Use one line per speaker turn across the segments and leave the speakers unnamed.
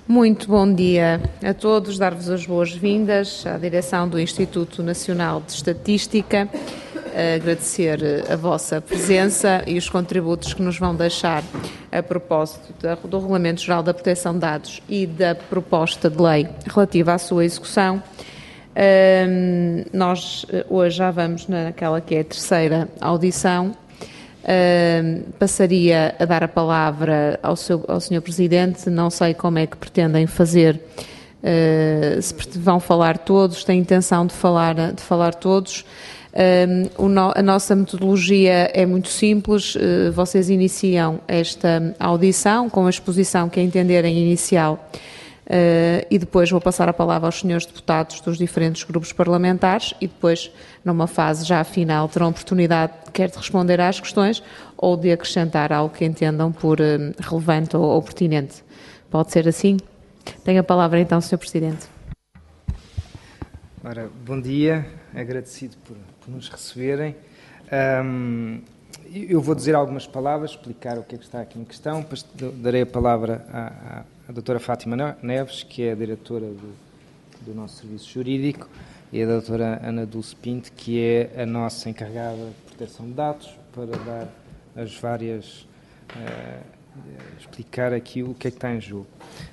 Muito bom dia a todos, dar-vos as boas-vindas à direção do Instituto Nacional de Estatística, agradecer a vossa presença e os contributos que nos vão deixar a propósito do Regulamento Geral da Proteção de Dados e da proposta de lei relativa à sua execução. Nós hoje já vamos naquela que é a terceira audição. Passaria a dar a palavra ao Sr. Presidente, não sei como é que pretendem fazer, se vão falar todos, têm intenção de falar todos. A nossa metodologia é muito simples, vocês iniciam esta audição com a exposição que entenderem inicial. E depois vou passar a palavra aos senhores deputados dos diferentes grupos parlamentares e depois, numa fase já final, terão oportunidade quer de responder às questões ou de acrescentar algo que entendam por relevante ou pertinente. Pode ser assim? Tenho a palavra então, Sr. Presidente.
Ora, bom dia, agradecido por nos receberem. Eu vou dizer algumas palavras, explicar o que é que está aqui em questão, depois darei a palavra à doutora Fátima Neves, que é a diretora do nosso serviço jurídico, e a doutora Ana Dulce Pinto, que é a nossa encarregada de proteção de dados, para dar as várias... explicar aqui o que é que está em jogo.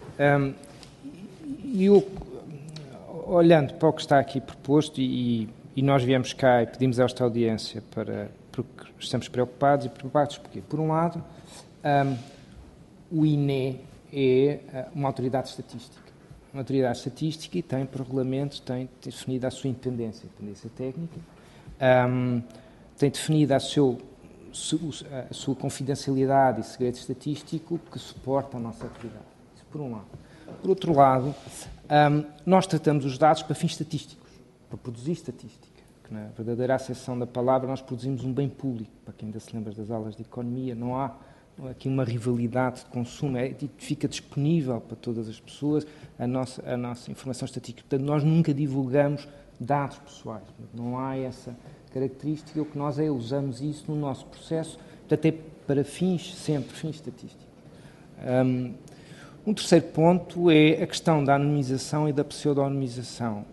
Olhando para o que está aqui proposto, e nós viemos cá e pedimos esta audiência porque estamos preocupados porque, por um lado, o INE é uma autoridade estatística. Uma autoridade estatística e tem, por regulamento, tem definida a sua independência técnica, tem definida a sua confidencialidade e segredo estatístico que suporta a nossa atividade. Isso por um lado. Por outro lado, nós tratamos os dados para fins estatísticos, para produzir estatística. Que na verdadeira acessão da palavra nós produzimos um bem público. Para quem ainda se lembra das aulas de economia, não há aqui uma rivalidade de consumo, fica disponível para todas as pessoas a nossa informação estatística. Portanto, nós nunca divulgamos dados pessoais. Não há essa característica. O que nós usamos isso no nosso processo, portanto, é para sempre fins estatísticos. Um terceiro ponto é a questão da anonimização e da pseudo-anonimização.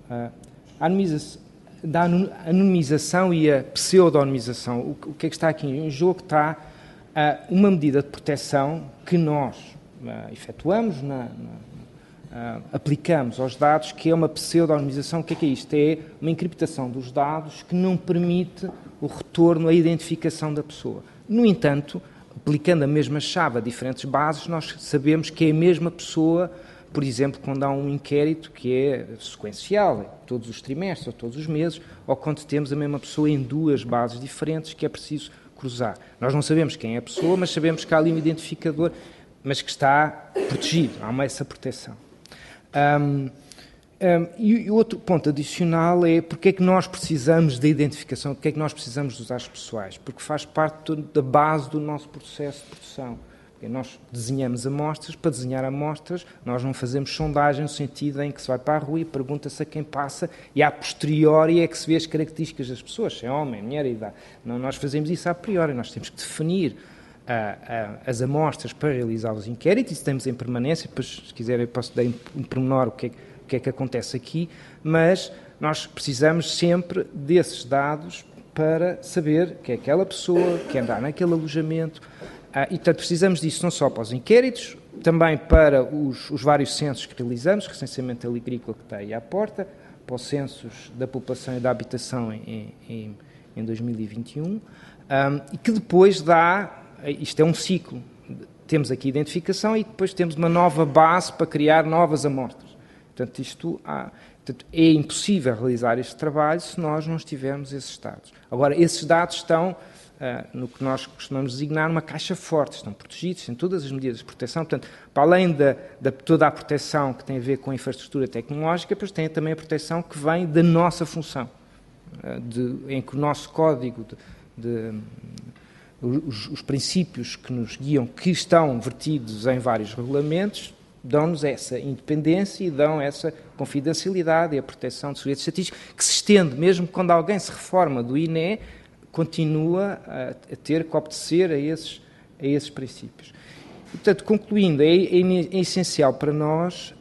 Da anonimização e a pseudo-anonimização. O que é que está aqui em jogo? Está uma medida de proteção que nós efetuamos, aplicamos aos dados, que é uma pseudo-anonimização. O que é isto? É uma encriptação dos dados que não permite o retorno, a identificação da pessoa. No entanto, aplicando a mesma chave a diferentes bases, nós sabemos que é a mesma pessoa. Por exemplo, quando há um inquérito que é sequencial, todos os trimestres ou todos os meses, ou quando temos a mesma pessoa em duas bases diferentes que é preciso cruzar. Nós não sabemos quem é a pessoa, mas sabemos que há ali um identificador, mas que está protegido, há essa proteção. E outro ponto adicional é porque é que nós precisamos da identificação, porque é que nós precisamos dos dados pessoais, porque faz parte da base do nosso processo de produção. Nós desenhamos amostras, para desenhar amostras, nós não fazemos sondagem no sentido em que se vai para a rua e pergunta-se a quem passa e a posteriori é que se vê as características das pessoas, se é homem, mulher e idade. Não, nós fazemos isso a priori, nós temos que definir as amostras para realizar os inquéritos, isso temos em permanência, depois se quiserem eu posso dar em pormenor o que é que acontece aqui, mas nós precisamos sempre desses dados para saber que é aquela pessoa que anda naquele alojamento. E, portanto, precisamos disso não só para os inquéritos, também para os vários censos que realizamos, recenseamento agrícola que está aí à porta, para os censos da população e da habitação em 2021, e que depois isto é um ciclo, temos aqui identificação e depois temos uma nova base para criar novas amostras. Portanto, é impossível realizar este trabalho se nós não tivermos esses dados. Agora, esses dados estão no que nós costumamos designar uma caixa forte, estão protegidos, têm todas as medidas de proteção, portanto, para além de toda a proteção que tem a ver com a infraestrutura tecnológica, depois tem também a proteção que vem da nossa função, em que o nosso código, os princípios que nos guiam, que estão vertidos em vários regulamentos, dão-nos essa independência e dão essa confidencialidade e a proteção de segredo estatístico, que se estende, mesmo quando alguém se reforma do INE, continua a ter que obedecer a esses princípios. Portanto, concluindo, é essencial para nós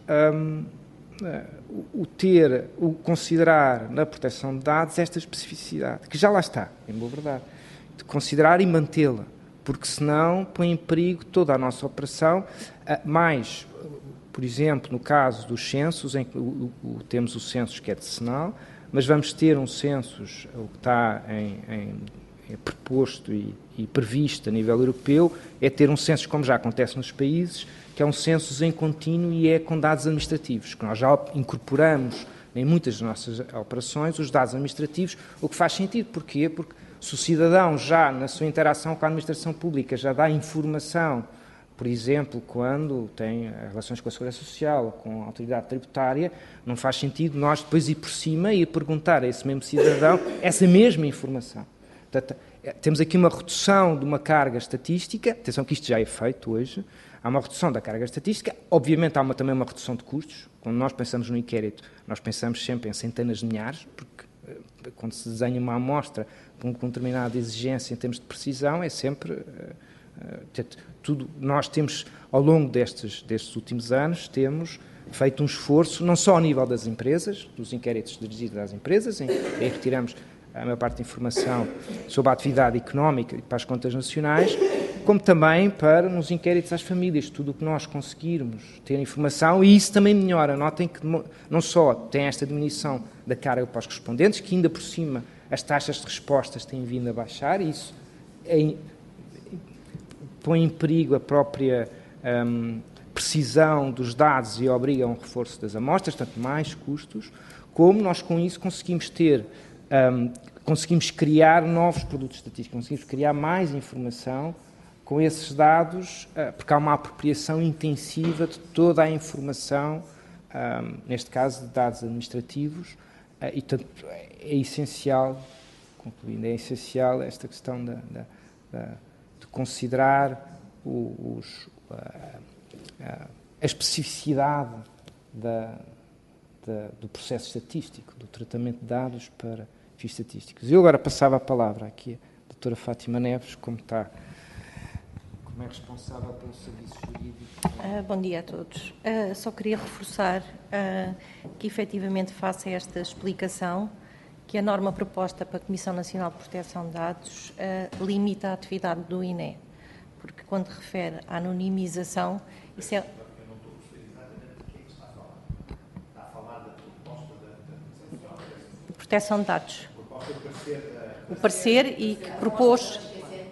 o considerar na proteção de dados esta especificidade, que já lá está, em boa verdade, de considerar e mantê-la, porque senão põe em perigo toda a nossa operação, mais, por exemplo, no caso dos censos, em que temos o censo que é decenal, mas vamos ter um census, o que está proposto e previsto a nível europeu, é ter um censo, como já acontece nos países, que é um censo em contínuo e é com dados administrativos, que nós já incorporamos em muitas das nossas operações os dados administrativos, o que faz sentido. Porquê? Porque se o cidadão já, na sua interação com a administração pública, já dá informação, por exemplo, quando tem relações com a Segurança Social ou com a autoridade tributária, não faz sentido nós depois ir por cima e perguntar a esse mesmo cidadão essa mesma informação. Portanto, temos aqui uma redução de uma carga estatística, atenção que isto já é feito hoje, há uma redução da carga estatística, obviamente há também uma redução de custos. Quando nós pensamos no inquérito, nós pensamos sempre em centenas de milhares, porque quando se desenha uma amostra com determinada exigência em termos de precisão, é sempre... tudo. Nós temos, ao longo destes últimos anos, temos feito um esforço, não só ao nível das empresas, dos inquéritos dirigidos às empresas, em que retiramos a maior parte da informação sobre a atividade económica e para as contas nacionais, como também para nos inquéritos às famílias, tudo o que nós conseguirmos ter informação, e isso também melhora. Notem que não só tem esta diminuição da carga para os respondentes, que ainda por cima as taxas de respostas têm vindo a baixar, e isso põe em perigo a própria precisão dos dados e obriga a um reforço das amostras, portanto, mais custos, como nós com isso conseguimos conseguimos criar novos produtos estatísticos, conseguimos criar mais informação com esses dados, porque há uma apropriação intensiva de toda a informação, neste caso de dados administrativos, e portanto é essencial, concluindo, é essencial esta questão de considerar a especificidade do processo estatístico, do tratamento de dados para fins estatísticos. Eu agora passava a palavra aqui à doutora Fátima Neves, como é responsável pelo serviço jurídico.
Bom dia a todos. Só queria reforçar que efetivamente faça esta explicação, que a norma proposta para a Comissão Nacional de Proteção de Dados limita a atividade do INE, porque quando refere à anonimização, isso é... Proteção de dados. O parecer e que propôs...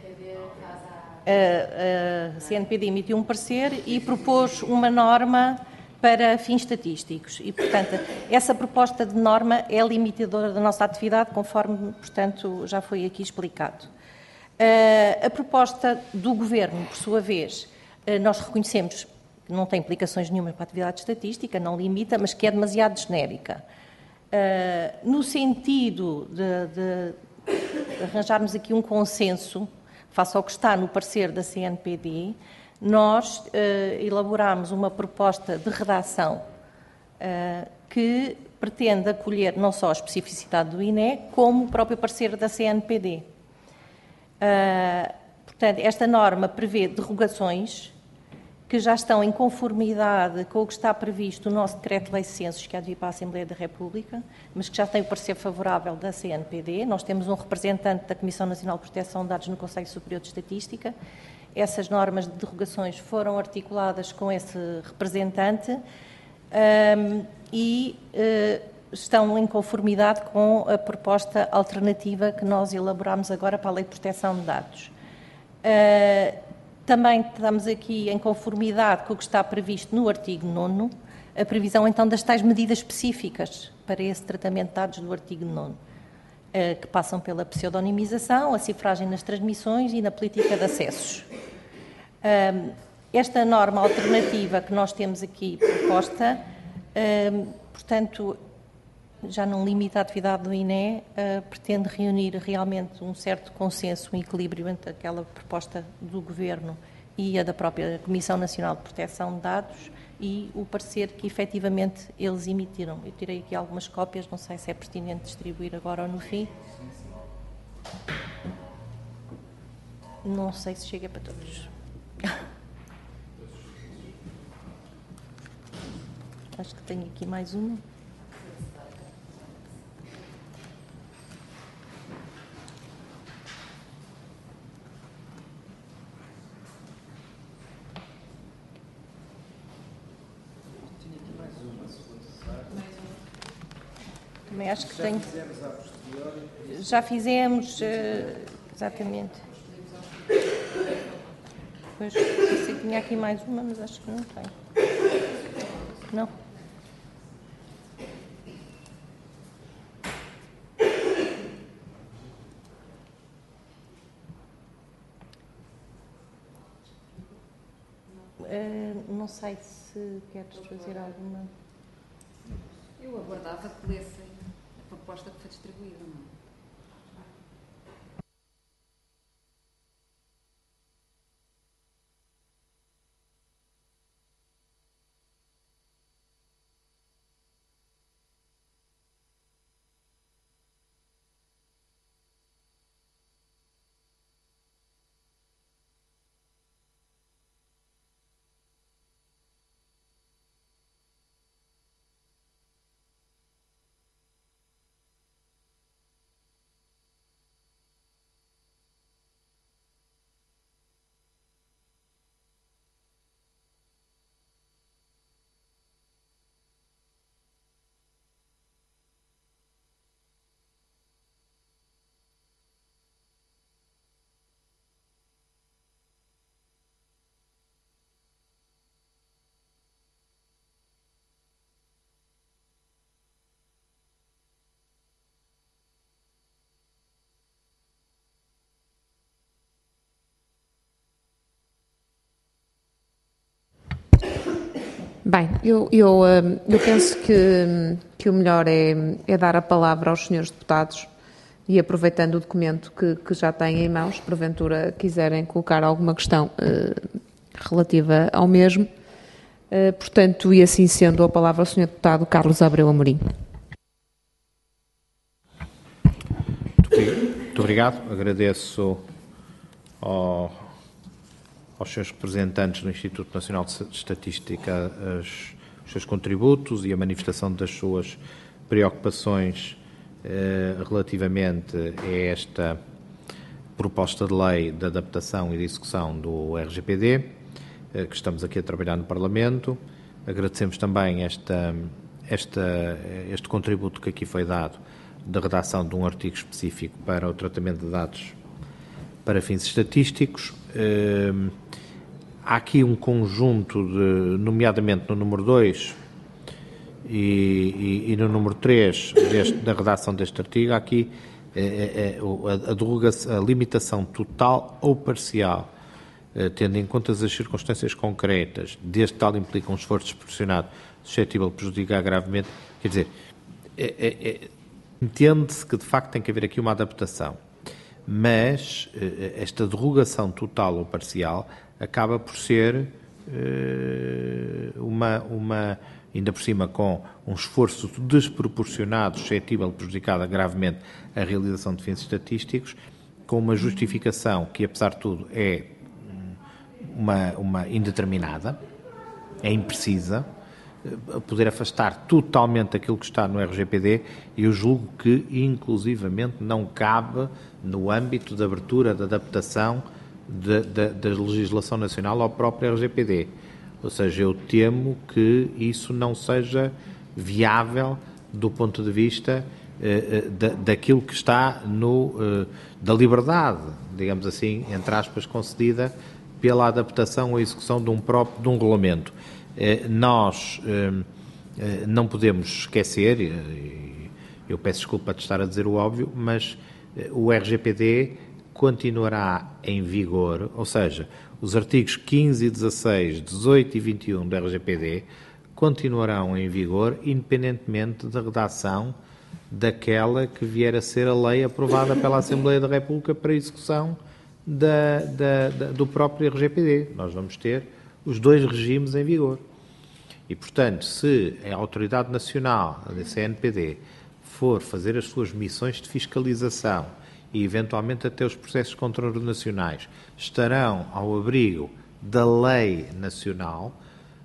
A CNPD emitiu um parecer e propôs uma norma para fins estatísticos e, portanto, essa proposta de norma é limitadora da nossa atividade, conforme, portanto, já foi aqui explicado. A proposta do Governo, por sua vez, nós reconhecemos que não tem implicações nenhumas para a atividade estatística, não limita, mas que é demasiado genérica. No sentido de arranjarmos aqui um consenso, face ao que está no parecer da CNPD, nós elaborámos uma proposta de redação que pretende acolher não só a especificidade do INE, como o próprio parecer da CNPD. Portanto, esta norma prevê derrogações que já estão em conformidade com o que está previsto no nosso Decreto-Lei de Censos, que há de vir para a Assembleia da República, mas que já tem o parecer favorável da CNPD. Nós temos um representante da Comissão Nacional de Proteção de Dados no Conselho Superior de Estatística. Essas normas de derrogações foram articuladas com esse representante e estão em conformidade com a proposta alternativa que nós elaborámos agora para a Lei de Proteção de Dados. Também estamos aqui em conformidade com o que está previsto no artigo 9º, a previsão então das tais medidas específicas para esse tratamento de dados do artigo 9º, que passam pela pseudonimização, a cifragem nas transmissões e na política de acessos. Esta norma alternativa que nós temos aqui proposta, portanto, já não limita a atividade do INE, pretende reunir realmente um certo consenso, um equilíbrio entre aquela proposta do Governo e a da própria Comissão Nacional de Proteção de Dados e o parecer que efetivamente eles emitiram. Eu tirei aqui algumas cópias, não sei se é pertinente distribuir agora ou no fim. Não sei se chega para todos. Acho que tenho aqui mais uma. Também acho que tenho. Já fizemos, exatamente. Pois, pensei que tinha aqui mais uma, mas acho que não tenho. Não. Não sei se queres fazer alguma.
Eu aguardava que lessem a proposta que foi distribuída, não é?
Bem, eu penso que o melhor é dar a palavra aos senhores deputados e, aproveitando o documento que já têm em mãos, porventura quiserem colocar alguma questão relativa ao mesmo. Portanto, e assim sendo, a palavra ao senhor deputado Carlos Abreu Amorim.
Muito obrigado. Agradeço aos seus representantes do Instituto Nacional de Estatística os seus contributos e a manifestação das suas preocupações relativamente a esta proposta de lei de adaptação e de execução do RGPD, que estamos aqui a trabalhar no Parlamento. Agradecemos também este contributo que aqui foi dado da redação de um artigo específico para o tratamento de dados para fins estatísticos. Há aqui um conjunto, nomeadamente no número 2 e no número 3 da redação deste artigo, há aqui a limitação total ou parcial, tendo em conta as circunstâncias concretas, desde tal implica um esforço desproporcionado suscetível de prejudicar gravemente. Quer dizer, entende-se que de facto tem que haver aqui uma adaptação, mas esta derrogação total ou parcial acaba por ser ainda por cima com um esforço desproporcionado, suscetível de prejudicar gravemente a realização de fins estatísticos, com uma justificação que, apesar de tudo, é uma indeterminada, é imprecisa, poder afastar totalmente aquilo que está no RGPD, e eu julgo que, inclusivamente, não cabe no âmbito da abertura, da adaptação da legislação nacional ao próprio RGPD. Ou seja, eu temo que isso não seja viável do ponto de vista daquilo que está da liberdade, digamos assim, entre aspas, concedida pela adaptação ou execução de um regulamento. Nós não podemos esquecer, eu peço desculpa de estar a dizer o óbvio, mas o RGPD continuará em vigor, ou seja, os artigos 15 e 16, 18 e 21 do RGPD continuarão em vigor, independentemente da redação daquela que vier a ser a lei aprovada pela Assembleia da República para a execução do próprio RGPD. Nós vamos ter os dois regimes em vigor. E, portanto, se a Autoridade Nacional, a CNPD, for fazer as suas missões de fiscalização e, eventualmente, até os processos de controle nacionais estarão ao abrigo da lei nacional,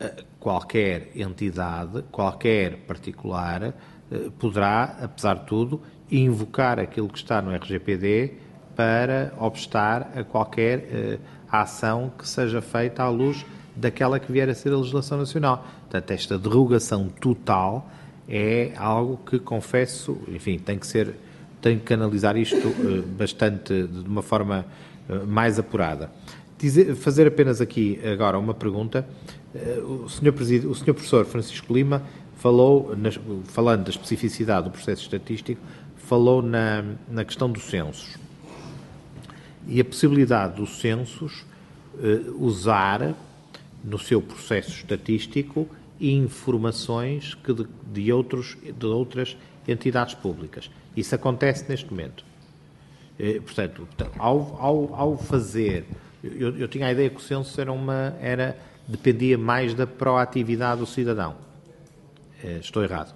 qualquer entidade, qualquer particular, poderá, apesar de tudo, invocar aquilo que está no RGPD para obstar a qualquer ação que seja feita à luz daquela que vier a ser a legislação nacional. Portanto, esta derrogação total é algo que, confesso, enfim, tem que analisar isto bastante, de uma forma mais apurada. Fazer apenas aqui agora uma pergunta. O Sr. Professor Francisco Lima falando da especificidade do processo estatístico, falou na questão dos censos. E a possibilidade dos censos usar no seu processo estatístico informações de outras entidades públicas. Isso acontece neste momento. Portanto, ao fazer... Eu tinha a ideia que o censo dependia mais da proatividade do cidadão. Estou errado?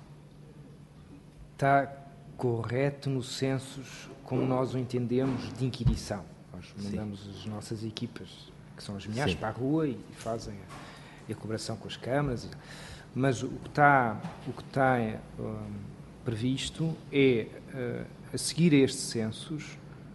Está correto nos censos, como nós o entendemos, de inquirição. Nós mandamos as nossas equipas, que são as milhares, para a rua e fazem a colaboração com as câmaras. Mas o que está previsto é, a seguir a estes censos,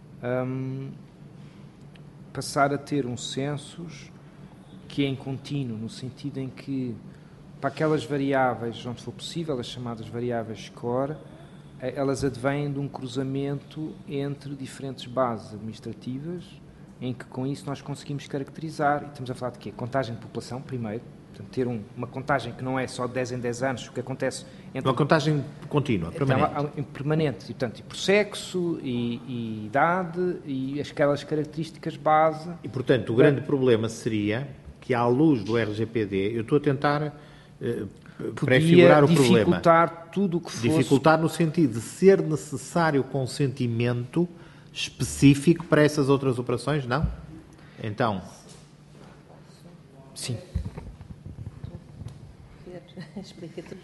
passar a ter um census que é em contínuo, no sentido em que, para aquelas variáveis onde for possível, as chamadas variáveis score, elas advêm de um cruzamento entre diferentes bases administrativas, em que com isso nós conseguimos caracterizar, e estamos a falar de quê? Contagem de população, primeiro, portanto, ter uma contagem que não é só de 10 em 10 anos, o que acontece...
Uma contagem contínua, permanente.
Então, permanente, e, portanto, por sexo, e idade, e aquelas características base...
E, portanto, o grande problema seria que, à luz do RGPD, eu estou a tentar prefigurar o problema.
Dificultar tudo o que fosse...
Dificultar no sentido de ser necessário consentimento específico para essas outras operações, não? Então...
Sim.
Explica-te.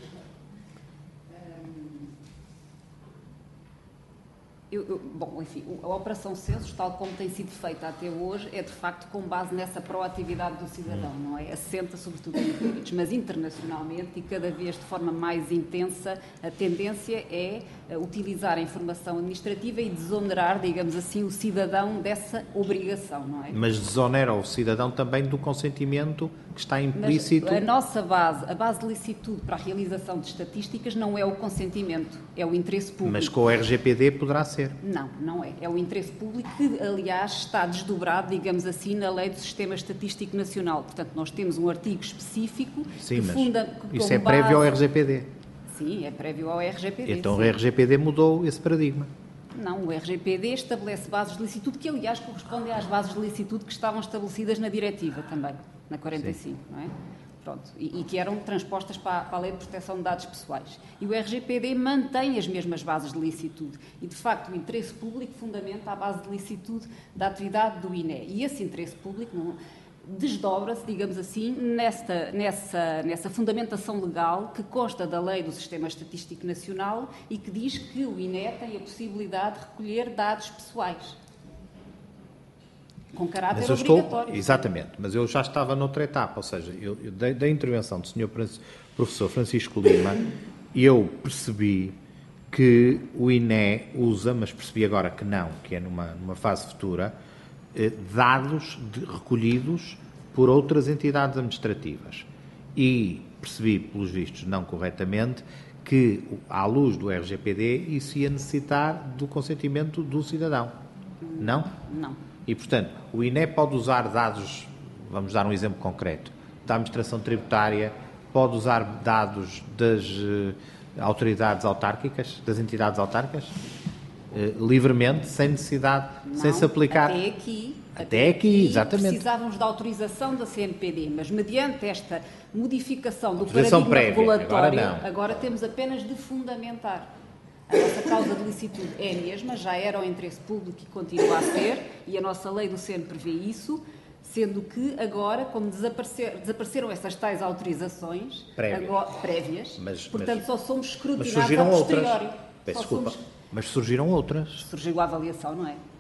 Bom, enfim, a Operação Censos, tal como tem sido feita até hoje, é de facto com base nessa proatividade do cidadão, não é? Assenta sobretudo em inquéritos, mas internacionalmente e cada vez de forma mais intensa, a tendência é utilizar a informação administrativa e desonerar, digamos assim, o cidadão dessa obrigação, não é?
Mas desonera o cidadão também do consentimento que está implícito...
Mas a nossa base, a base de licitude para a realização de estatísticas não é o consentimento, é o interesse público.
Mas com o RGPD poderá ser.
Não, não é. É o interesse público que, aliás, está desdobrado, digamos assim, na Lei do Sistema Estatístico Nacional. Portanto, nós temos um artigo específico que funda...
Isso é prévio ao RGPD.
Sim, é prévio ao RGPD.
Então
sim.
O RGPD mudou esse paradigma.
Não, o RGPD estabelece bases de licitude que, aliás, correspondem às bases de licitude que estavam estabelecidas na diretiva também, na 45, sim. Não é? Pronto, e que eram transpostas para a Lei de Proteção de Dados Pessoais. E o RGPD mantém as mesmas bases de licitude. E, de facto, o interesse público fundamenta a base de licitude da atividade do INE. E esse interesse público desdobra-se, digamos assim, nessa fundamentação legal que consta da Lei do Sistema Estatístico Nacional e que diz que o INE tem a possibilidade de recolher dados pessoais. Com caráter obrigatório.
Exatamente, mas eu já estava noutra etapa, ou seja, da intervenção do Sr. Professor Francisco Lima, eu percebi que o INE usa, mas percebi agora que não, que é numa fase futura, dados recolhidos por outras entidades administrativas. E percebi, pelos vistos, não corretamente, que, à luz do RGPD, isso ia necessitar do consentimento do cidadão. Não?
Não.
E, portanto, o INE pode usar dados, vamos dar um exemplo concreto, da administração tributária, pode usar dados das autoridades autárquicas, das entidades autárquicas, livremente, sem necessidade, sem se aplicar...
Até aqui,
exatamente.
Precisávamos da autorização da CNPD, mas mediante esta modificação do
autorização
paradigma
prévia,
regulatório, agora temos apenas de fundamentar. A nossa causa de licitude é a mesma, já era o interesse público e continua a ser, e a nossa lei do SEN prevê isso, sendo que agora, como desapareceram essas tais autorizações prévias, portanto só somos escrutinados a posteriori.
Mas surgiram outras.
Surgiu a avaliação, não é?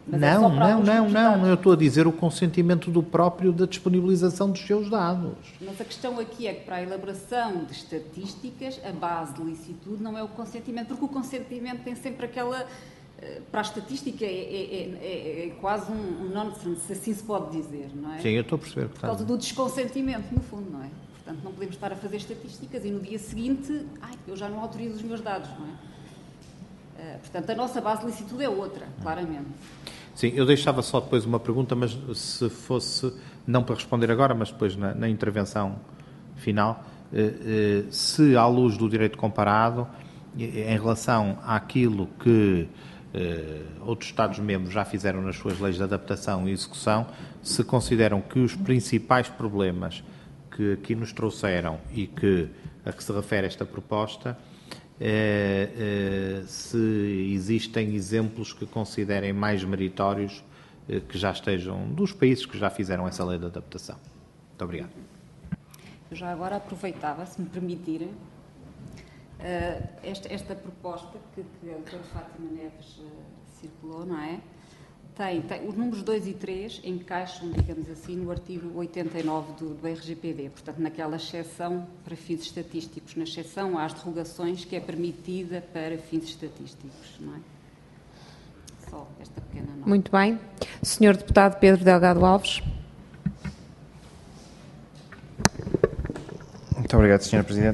Mas é só para alguns tipos de dados.
eu estou a dizer o consentimento do próprio da disponibilização dos seus dados.
Mas a questão aqui é que para a elaboração de estatísticas, a base de licitude não é o consentimento, porque o consentimento tem sempre aquela... Para a estatística é quase um nonsense, se assim se pode dizer, não é?
Sim, eu estou a perceber.
Por causa do desconsentimento, no fundo, não é? Portanto, não podemos estar a fazer estatísticas e no dia seguinte, eu já não autorizo os meus dados, não é? Portanto, a nossa base de licitude é outra, claramente.
Sim, eu deixava só depois uma pergunta, mas se fosse, não para responder agora, mas depois na intervenção final, se à luz do direito comparado, em relação àquilo que outros Estados-membros já fizeram nas suas leis de adaptação e execução, se consideram que os principais problemas que aqui nos trouxeram e a que se refere esta proposta, se existem exemplos que considerem mais meritórios que já estejam dos países que já fizeram essa lei de adaptação. Muito obrigado.
Eu já agora aproveitava, se me permitirem, esta proposta que a doutora Fátima Neves circulou, não é? Tem os números 2 e 3 encaixam, digamos assim, no artigo 89 do RGPD, portanto, naquela exceção para fins estatísticos, na exceção às derrogações que é permitida para fins estatísticos, não é? Só esta pequena nota.
Muito bem. Senhor Deputado Pedro Delgado Alves.
Muito obrigado, Sra. Presidente.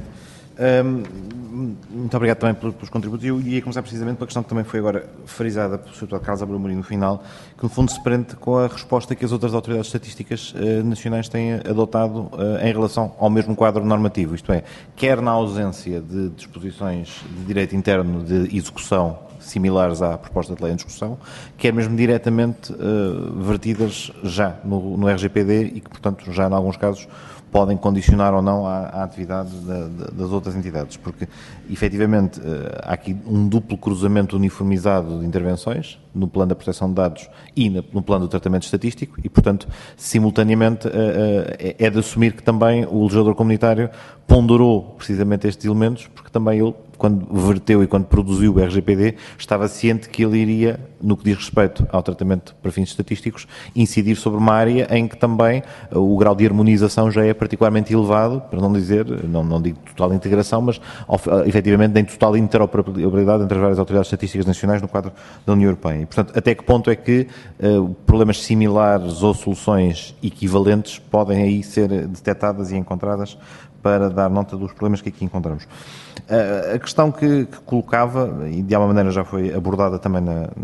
Muito obrigado também pelos contributos. Eu ia começar precisamente pela questão que também foi agora frisada pelo Sr. Deputado Carlos Abreu Mourinho no final, que no fundo se prende com a resposta que as outras autoridades estatísticas nacionais têm adotado em relação ao mesmo quadro normativo, isto é, quer na ausência de disposições de direito interno de execução similares à proposta de lei em discussão, quer mesmo diretamente vertidas já no RGPD e que, portanto, já em alguns casos podem condicionar ou não a atividade das outras entidades, porque, efetivamente, há aqui um duplo cruzamento uniformizado de intervenções, no plano da proteção de dados e no plano do tratamento estatístico, e, portanto, simultaneamente é de assumir que também o legislador comunitário ponderou precisamente estes elementos, porque também ele, quando verteu e quando produziu o RGPD, estava ciente que ele iria, no que diz respeito ao tratamento para fins estatísticos, incidir sobre uma área em que também o grau de harmonização já é particularmente elevado, para não dizer, não digo total integração, mas efetivamente em total interoperabilidade entre as várias autoridades estatísticas nacionais no quadro da União Europeia. E, portanto, até que ponto é que problemas similares ou soluções equivalentes podem aí ser detectadas e encontradas para dar nota dos problemas que aqui encontramos. A questão que colocava, e de alguma maneira já foi abordada também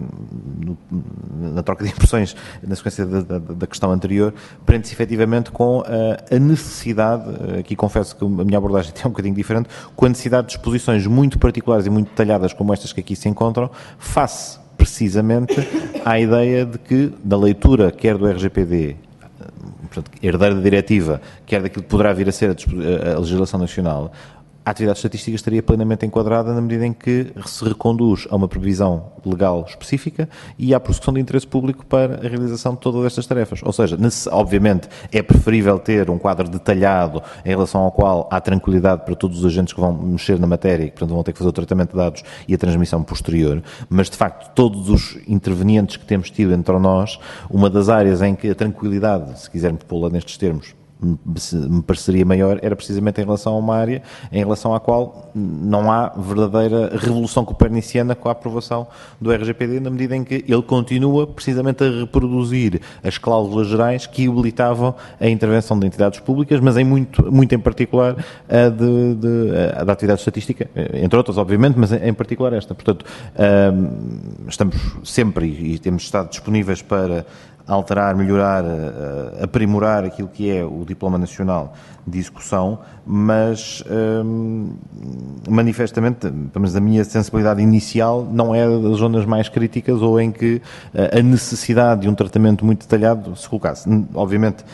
na troca de impressões, na sequência da questão anterior, prende-se efetivamente com a necessidade, aqui confesso que a minha abordagem é um bocadinho diferente, com a necessidade de disposições muito particulares e muito detalhadas como estas que aqui se encontram, face precisamente à ideia de que, da leitura quer do RGPD, portanto, herdeiro da diretiva, quer daquilo que poderá vir a ser a legislação nacional, a atividade estatística estaria plenamente enquadrada na medida em que se reconduz a uma previsão legal específica e à prossecução de interesse público para a realização de todas estas tarefas. Ou seja, obviamente é preferível ter um quadro detalhado em relação ao qual há tranquilidade para todos os agentes que vão mexer na matéria e que, portanto, vão ter que fazer o tratamento de dados e a transmissão posterior, mas, de facto, todos os intervenientes que temos tido entre nós, uma das áreas em que a tranquilidade, se quisermos pô-la nestes termos, me pareceria maior, era precisamente em relação a uma área em relação à qual não há verdadeira revolução coperniciana com a aprovação do RGPD, na medida em que ele continua precisamente a reproduzir as cláusulas gerais que habilitavam a intervenção de entidades públicas, mas em muito em particular a da atividade estatística, entre outras, obviamente, mas em particular esta. Portanto, estamos sempre e temos estado disponíveis para alterar, melhorar, aprimorar aquilo que é o Diploma Nacional de Execução, mas manifestamente, mas a minha sensibilidade inicial não é das zonas mais críticas ou em que a necessidade de um tratamento muito detalhado se colocasse. Obviamente,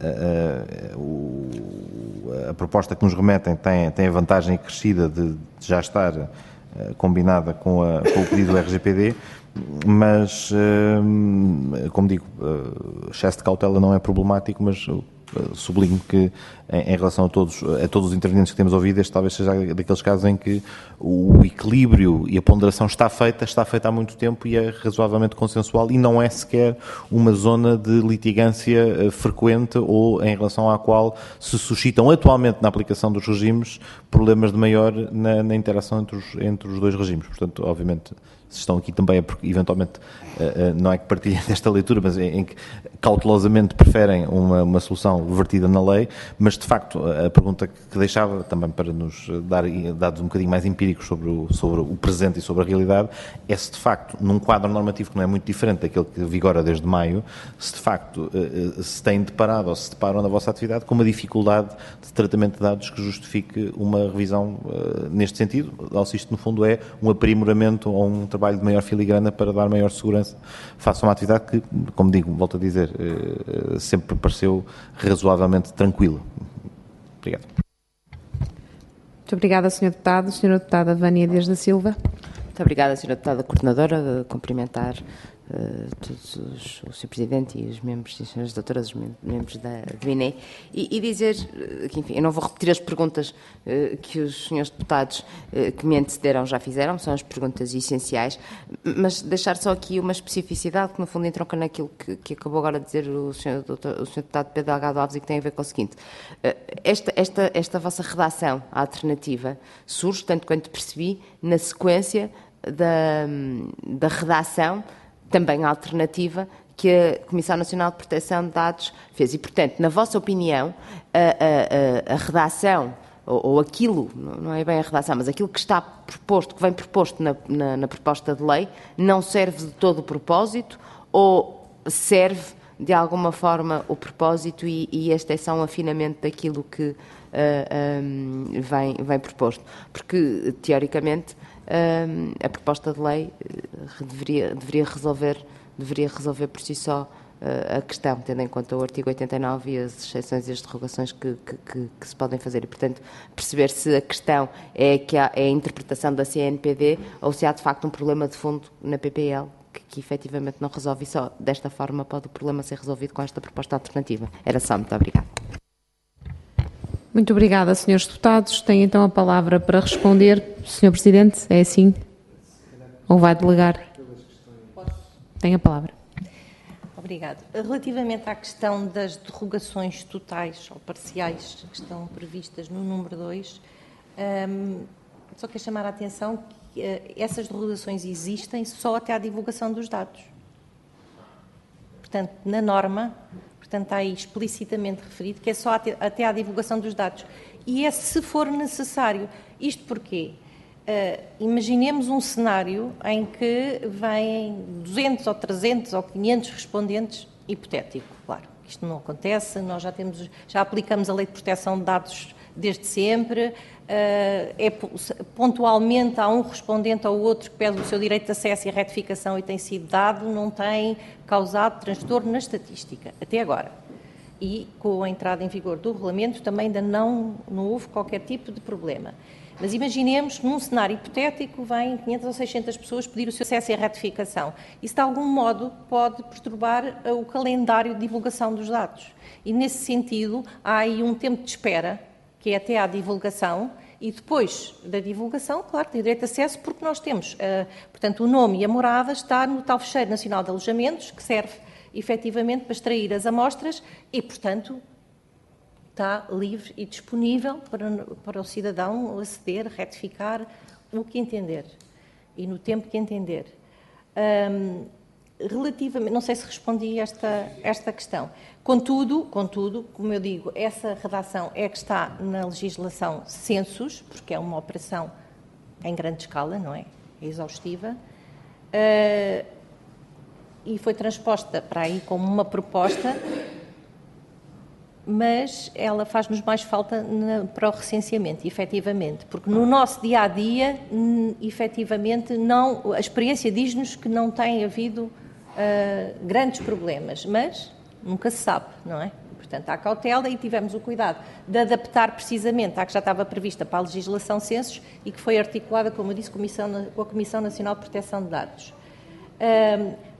a proposta que nos remetem tem a vantagem acrescida de já estar combinada com o pedido do RGPD, mas, como digo, excesso de cautela não é problemático, mas sublinho que, em relação a todos os intervenientes que temos ouvido, este talvez seja daqueles casos em que o equilíbrio e a ponderação está feita há muito tempo e é razoavelmente consensual e não é sequer uma zona de litigância frequente ou em relação à qual se suscitam atualmente na aplicação dos regimes problemas de maior na interação entre os dois regimes. Portanto, obviamente, se estão aqui também é porque, eventualmente, não é que partilhem desta leitura, mas em que cautelosamente preferem uma solução vertida na lei, mas, de facto, a pergunta que deixava, também para nos dar dados um bocadinho mais empíricos sobre o presente e sobre a realidade, é se, de facto, num quadro normativo que não é muito diferente daquele que vigora desde maio, se, de facto, se têm deparado ou se deparam na vossa atividade com uma dificuldade de tratamento de dados que justifique uma revisão neste sentido, ou se isto, no fundo, é um aprimoramento ou um trabalho de maior filigrana para dar maior segurança face a uma atividade que, como digo, volto a dizer, sempre pareceu razoavelmente tranquila. Obrigado.
Muito obrigada, Sr. Deputado. Sra. Deputada Vânia Dias da Silva.
Muito obrigada, Sra. Deputada Coordenadora, de cumprimentar todos o Sr. Presidente e os membros e as Sras. Doutoras, os membros do INE, e dizer que, enfim, eu não vou repetir as perguntas que os senhores deputados que me antecederam já fizeram, são as perguntas essenciais, mas deixar só aqui uma especificidade que, no fundo, entronca naquilo que acabou agora de dizer o Sr. Deputado Pedro Delgado Alves e que tem a ver com o seguinte. Esta vossa redação alternativa surge, tanto quanto percebi, na sequência da redação também alternativa que a Comissão Nacional de Proteção de Dados fez. E, portanto, na vossa opinião, a redação, ou aquilo, não é bem a redação, mas aquilo que está proposto, que vem proposto na proposta de lei, não serve de todo o propósito ou serve, de alguma forma, o propósito e este é só um afinamento daquilo que vem proposto? Porque, teoricamente, a proposta de lei deveria resolver por si só a questão, tendo em conta o artigo 89 e as exceções e as derrogações que se podem fazer. E, portanto, perceber se a questão é a interpretação da CNPD ou se há, de facto, um problema de fundo na PPL que efetivamente não resolve e só desta forma pode o problema ser resolvido com esta proposta alternativa. Era só. Muito obrigada.
Muito obrigada, senhores deputados. Tem então a palavra para responder. Senhor Presidente, é assim? Ou vai delegar? Tem a palavra.
Obrigada. Relativamente à questão das derrogações totais ou parciais que estão previstas no número 2, só quero chamar a atenção que essas derrogações existem só até à divulgação dos dados. Portanto, na norma, está aí explicitamente referido que é só até à divulgação dos dados. E é se for necessário. Isto porquê? Imaginemos um cenário em que vêm 200 ou 300 ou 500 respondentes, hipotético, claro. Isto não acontece, nós já aplicamos a Lei de Proteção de Dados desde sempre, pontualmente há um respondente ou outro que pede o seu direito de acesso e a retificação e tem sido dado, não tem causado transtorno na estatística, até agora. E com a entrada em vigor do regulamento também ainda não houve qualquer tipo de problema. Mas imaginemos que num cenário hipotético vêm 500 ou 600 pessoas pedir o seu acesso e a retificação. Isso de algum modo pode perturbar o calendário de divulgação dos dados. E nesse sentido há aí um tempo de espera, que é até à divulgação, e depois da divulgação, claro, tem direito de acesso, porque nós temos, portanto, o nome e a morada está no tal Ficheiro Nacional de Alojamentos, que serve efetivamente para extrair as amostras e, portanto, está livre e disponível para o cidadão aceder, retificar o que entender e no tempo que entender. Relativamente, não sei se respondi a esta questão. Contudo, como eu digo, essa redação é que está na legislação census, porque é uma operação em grande escala, não é? É exaustiva. E foi transposta para aí como uma proposta, mas ela faz-nos mais falta para o recenseamento, efetivamente, porque no nosso dia-a-dia, efetivamente, a experiência diz-nos que não tem havido grandes problemas, mas nunca se sabe, não é? Portanto, há cautela e tivemos o cuidado de adaptar precisamente à que já estava prevista para a legislação census e que foi articulada, como eu disse, com a Comissão Nacional de Proteção de Dados.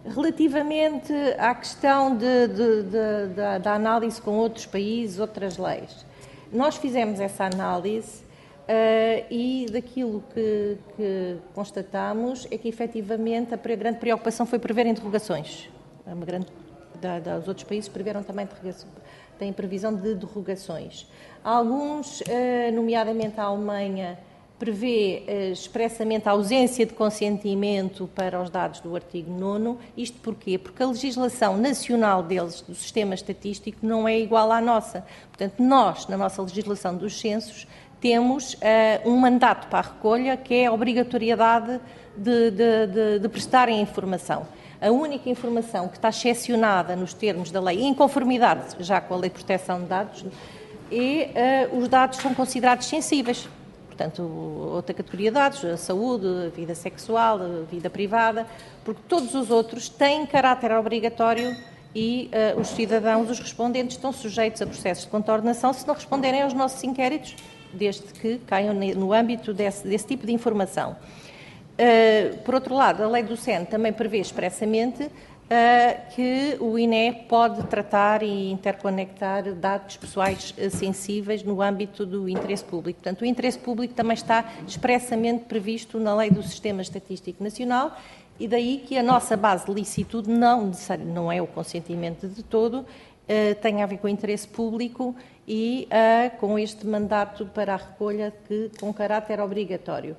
Relativamente à questão da análise com outros países, outras leis, nós fizemos essa análise e daquilo que constatamos é que, efetivamente, a grande preocupação foi prever derrogações. Os outros países preveram também têm previsão de derrogações. Alguns, nomeadamente a Alemanha, prevê expressamente a ausência de consentimento para os dados do artigo 9º. Isto porquê? Porque a legislação nacional deles, do sistema estatístico, não é igual à nossa. Portanto, nós, na nossa legislação dos censos, temos um mandato para a recolha, que é a obrigatoriedade de prestarem informação. A única informação que está excepcionada nos termos da lei, em conformidade já com a Lei de Proteção de Dados, os dados são considerados sensíveis. Portanto, outra categoria de dados, a saúde, a vida sexual, a vida privada, porque todos os outros têm caráter obrigatório e os cidadãos, os respondentes, estão sujeitos a processos de contornação se não responderem aos nossos inquéritos, desde que caiam no âmbito desse tipo de informação. Por outro lado, a lei do SEN também prevê expressamente que o INE pode tratar e interconectar dados pessoais sensíveis no âmbito do interesse público. Portanto, o interesse público também está expressamente previsto na Lei do Sistema Estatístico Nacional e daí que a nossa base de licitude não é o consentimento de todo, tem a ver com o interesse público e com este mandato para a recolha com caráter obrigatório.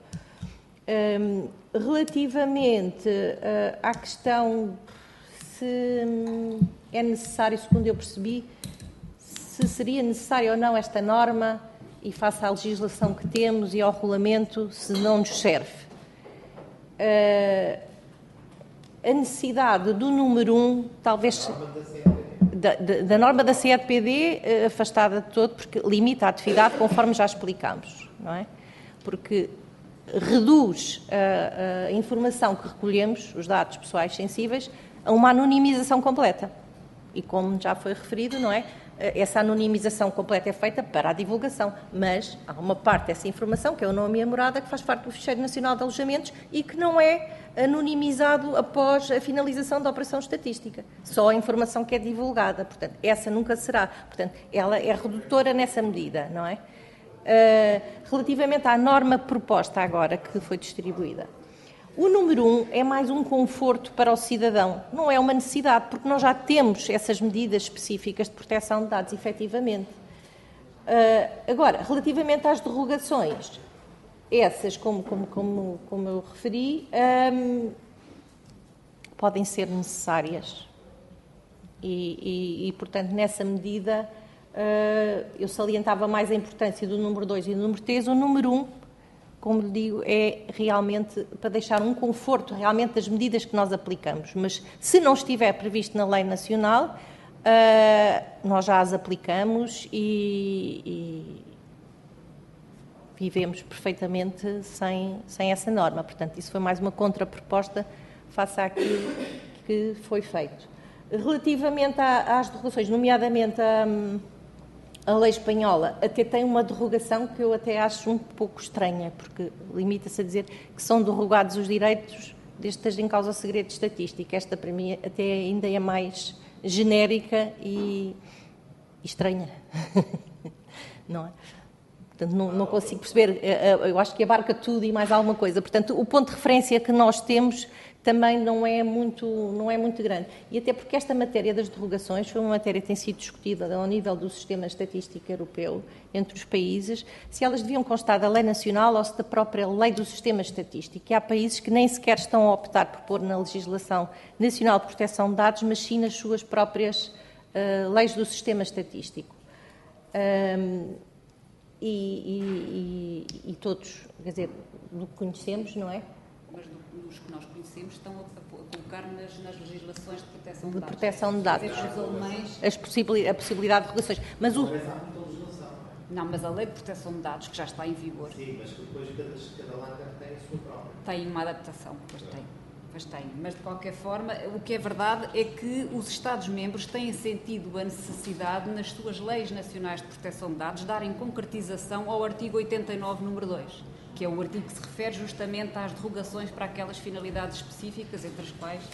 Relativamente à questão se é necessário, segundo eu percebi, se seria necessário ou não esta norma e face à legislação que temos e ao regulamento, se não nos serve. A necessidade do número 1, talvez da norma da CEDPD, afastada de todo, porque limita a atividade conforme já explicámos, não é? Porque reduz a informação que recolhemos, os dados pessoais sensíveis, a uma anonimização completa. E como já foi referido, não é? Essa anonimização completa é feita para a divulgação, mas há uma parte dessa informação, que é o nome e a morada, que faz parte do Ficheiro Nacional de Alojamentos e que não é anonimizado após a finalização da operação estatística. Só a informação que é divulgada. Portanto, essa nunca será. Portanto, ela é redutora nessa medida, não é? Relativamente à norma proposta agora, que foi distribuída, o número 1 é mais um conforto para o cidadão, não é uma necessidade, porque nós já temos essas medidas específicas de proteção de dados, efetivamente. Agora, relativamente às derrogações, essas, como eu referi, podem ser necessárias. E, portanto, nessa medida, eu salientava mais a importância do número 2 e do número 3. O número 1, como lhe digo, é realmente para deixar um conforto realmente das medidas que nós aplicamos. Mas se não estiver previsto na lei nacional, nós já as aplicamos e vivemos perfeitamente sem essa norma. Portanto, isso foi mais uma contraproposta face àquilo que foi feito. Relativamente às derrogações, nomeadamente a lei espanhola até tem uma derrogação que eu até acho um pouco estranha, porque limita-se a dizer que são derrogados os direitos desde que esteja em causa o segredo estatístico. Esta, para mim, até ainda é mais genérica e estranha. Não é? Portanto, não consigo perceber. Eu acho que abarca tudo e mais alguma coisa. Portanto, o ponto de referência que nós temos também não é muito grande. E até porque esta matéria das derrogações foi uma matéria que tem sido discutida ao nível do sistema estatístico europeu, entre os países, se elas deviam constar da lei nacional ou se da própria lei do sistema estatístico. E há países que nem sequer estão a optar por pôr na legislação nacional de proteção de dados, mas sim nas suas próprias leis do sistema estatístico. E todos, quer dizer, do que conhecemos, não é?
Mas dos que nós conhecemos estão a colocar nas legislações de proteção de
de
dados.
proteção de dados.
Os alemães...
A possibilidade de regulações. Mas
Não, mas a lei de proteção de dados, que já está em vigor...
Sim, mas depois cada lander tem a sua própria.
Tem uma adaptação, pois tem. Mas, de qualquer forma, o que é verdade é que os Estados-membros têm sentido a necessidade, nas suas leis nacionais de proteção de dados, darem concretização ao artigo 89, número 2, que é o artigo que se refere justamente às derrogações para aquelas finalidades específicas, entre as quais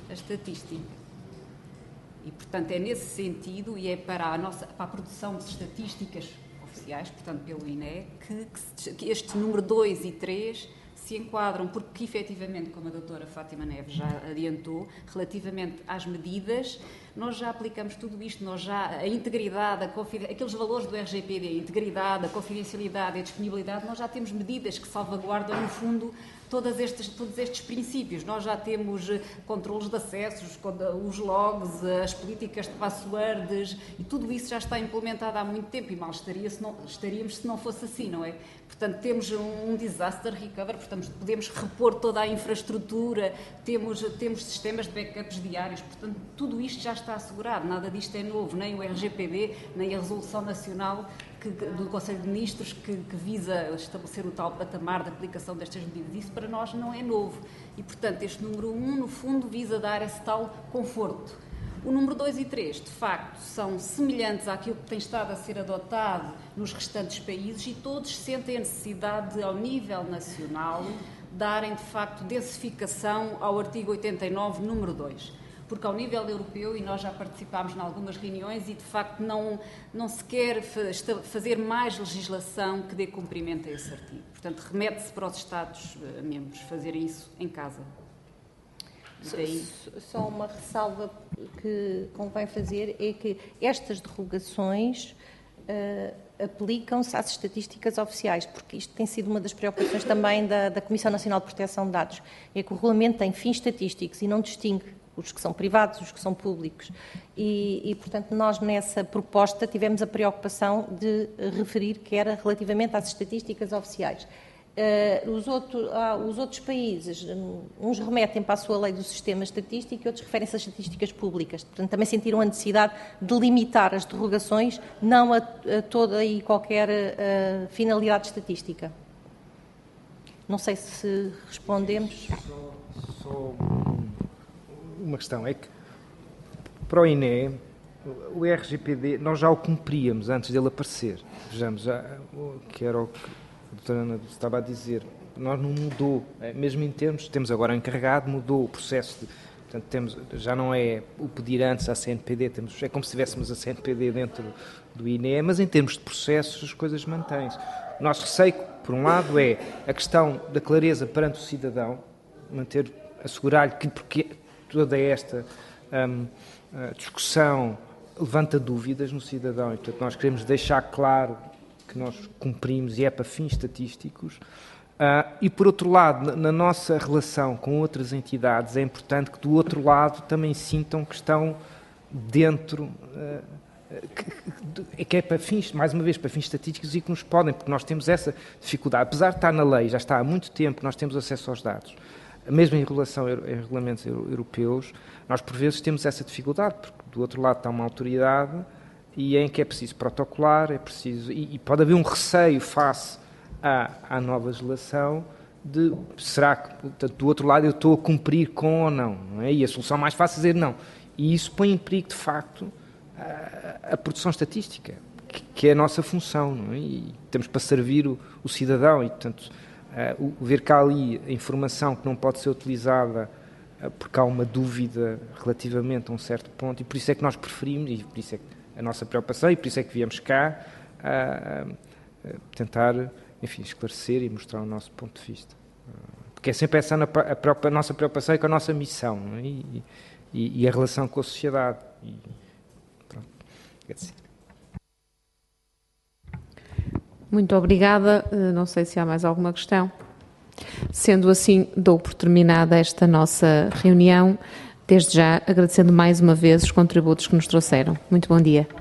a estatística. E, portanto, é nesse sentido e é para a produção de estatísticas oficiais, portanto, pelo INE, que este número 2 e 3 se enquadram, porque, efetivamente, como a doutora Fátima Neves já adiantou, relativamente às medidas, nós já aplicamos tudo isto, a integridade, aqueles valores do RGPD, a integridade, a confidencialidade e a disponibilidade, nós já temos medidas que salvaguardam, no fundo, todos estes princípios. Nós já temos controlos de acessos, os logs, as políticas de passwords, e tudo isso já está implementado há muito tempo, e mal estaríamos se não fosse assim, não é? Portanto, temos um disaster recovery, portanto, podemos repor toda a infraestrutura, temos sistemas de backups diários, portanto, tudo isto já está assegurado, nada disto é novo, nem o RGPD, nem a Resolução Nacional do Conselho de Ministros que visa estabelecer o tal patamar de aplicação destas medidas. Isso para nós não é novo e, portanto, este número 1, no fundo, visa dar esse tal conforto. O número 2 e 3, de facto, são semelhantes àquilo que tem estado a ser adotado nos restantes países e todos sentem a necessidade de, ao nível nacional, darem, de facto, densificação ao artigo 89, número 2. Porque ao nível europeu, e nós já participámos em algumas reuniões, e de facto não se quer fazer mais legislação que dê cumprimento a esse artigo. Portanto, remete-se para os Estados-membros fazer isso em casa.
Só uma ressalva que convém fazer é que estas derrogações aplicam-se às estatísticas oficiais, porque isto tem sido uma das preocupações também da Comissão Nacional de Proteção de Dados, é que o regulamento tem fins estatísticos e não distingue os que são privados, os que são públicos. E, portanto, nós nessa proposta tivemos a preocupação de referir que era relativamente às estatísticas oficiais. Os outros países, uns remetem para a sua lei do sistema estatístico e outros referem-se às estatísticas públicas. Portanto, também sentiram a necessidade de limitar as derrogações, não a toda e qualquer finalidade estatística. Não sei se respondemos.
Só uma questão, é que para o INE, o RGPD, nós já o cumpríamos antes dele aparecer. Vejamos, que era o que a doutora Ana estava a dizer, nós não mudou, mesmo em termos, temos agora encarregado, mudou o processo, portanto, já não é o pedir antes à CNPD, é como se tivéssemos a CNPD dentro do INE, mas em termos de processos as coisas mantêm-se. O nosso receio, por um lado, é a questão da clareza perante o cidadão, assegurar-lhe que, porque toda esta discussão levanta dúvidas no cidadão, e portanto nós queremos deixar claro que nós cumprimos e é para fins estatísticos. E, por outro lado, na nossa relação com outras entidades, é importante que, do outro lado, também sintam que estão dentro, que é para fins, mais uma vez, para fins estatísticos e que nos podem, porque nós temos essa dificuldade. Apesar de estar na lei, já está há muito tempo, nós temos acesso aos dados, mesmo em relação a regulamentos europeus, nós, por vezes, temos essa dificuldade, porque, do outro lado, está uma autoridade e em que é preciso protocolar, é preciso, e pode haver um receio face à nova legislação de, será que, portanto, do outro lado eu estou a cumprir com ou não, não é? E a solução mais fácil é dizer não. E isso põe em perigo, de facto, a produção estatística, que é a nossa função, não é? E temos para servir o cidadão e, portanto, ver cá ali a informação que não pode ser utilizada porque há uma dúvida relativamente a um certo ponto, e por isso é que nós preferimos, e por isso é que a nossa preocupação, e por isso é que viemos cá tentar, enfim, esclarecer e mostrar o nosso ponto de vista. Porque é sempre essa a nossa preocupação e com a nossa missão, não é? E a relação com a sociedade. E, pronto, agradecer.
Muito obrigada. Não sei se há mais alguma questão. Sendo assim, dou por terminada esta nossa reunião, desde já agradecendo mais uma vez os contributos que nos trouxeram. Muito bom dia.